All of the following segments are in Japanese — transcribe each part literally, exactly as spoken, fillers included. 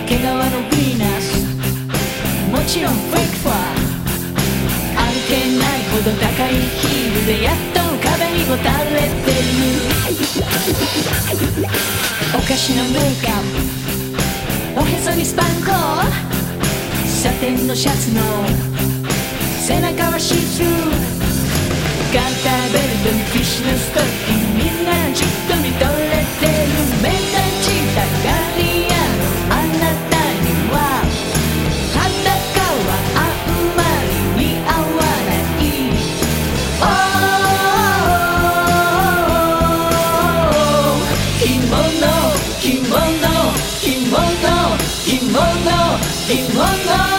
毛皮のヴィーナス、もちろんフェイクファー、歩けないほど高いヒールでやっと壁にもたれてる。おかしなメイクアップ、おへそにスパンコ、サテンのシャツの背中はシースルー、ガンターベルトにフィッシュのストッキング、みんなじっと見とれてる。目立ちたがり屋のあなたには裸はあんまり似合わない。おー、着物着物着物着物着物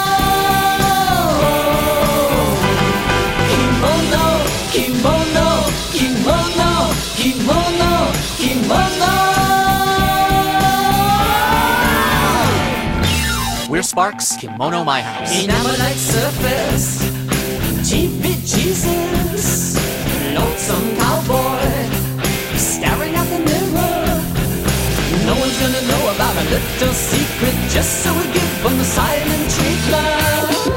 We're Sparks, Kimono My House. Enamelite surface, Jeepy Jesus, lonesome cowboy, staring at the mirror. No one's gonna know about a little secret, just so we give them the silent treatment.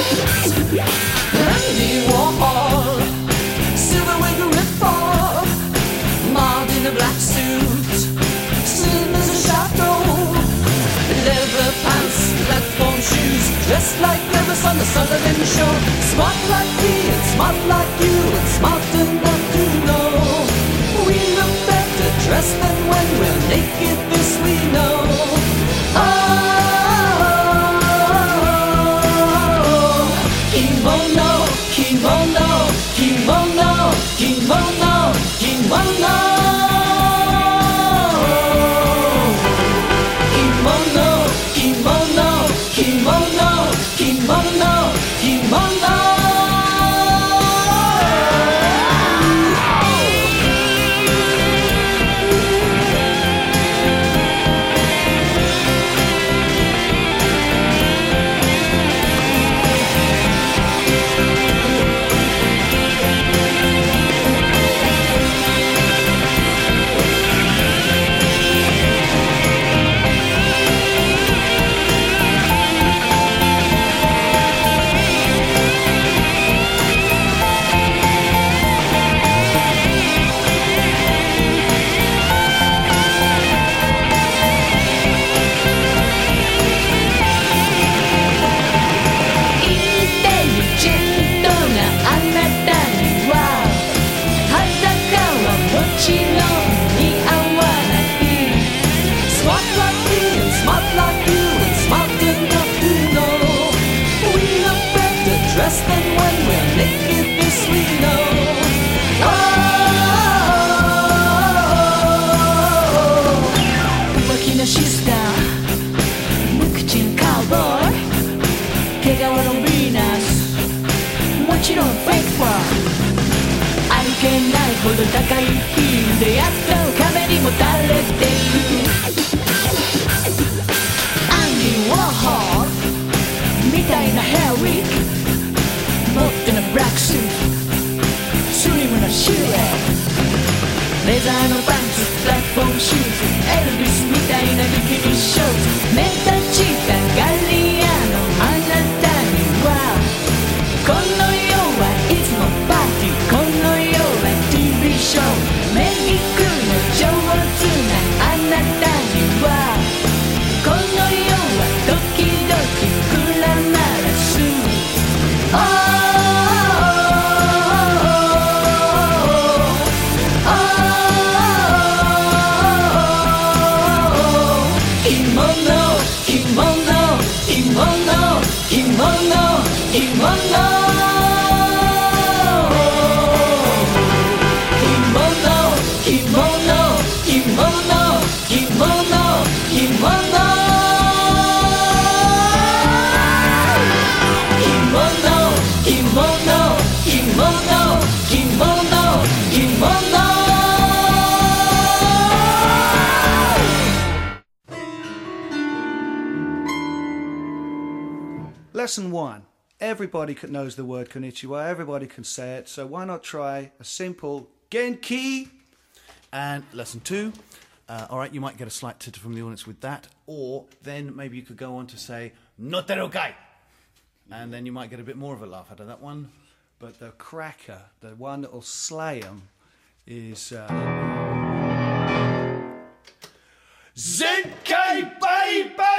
Andy Warhol, silver wig rip-off, mobbed in a black suit, slim as a shadow, leather pants, platform shoes, dressed like Elvis on the Sutherland Show. Smart like me and smart like you, and smart enough to know we look better dressed than when we're naked, this we know. Oh, kimono, kimono, kimono, kimono, kimono. Kimono, kimono, kimono. Dressed than when we're naked, this we know. Oh, working a sister, 無口なカウボーイ、毛皮のヴィーナス、もちろんフェイクファー、歩けないほど高いヒールでやっと壁にもたれてる。アンディ・ウォーホーみたいなヘアウィッグ、持ってのブラックスーツ、スリムなシルエット、レザーのパンツ、プラットフォームシューズ、エルビスみたいなビキニショーツ、目立ちたがり屋のあなたにはこの世はいつもパーティー、この世は ティーブイ ショー、メイクの上手なあなたにはこの世は時々グラマラス。 Lesson one. Everybody knows the word konnichiwa. Everybody can say it. So why not try a simple Genki? And lesson two, Uh, all right, you might get a slight titter from the audience with that, or then maybe you could go on to say "noterokai," and then you might get a bit more of a laugh out of that one. But the cracker, the one that'll slay them, is uh, Zenkai Baby!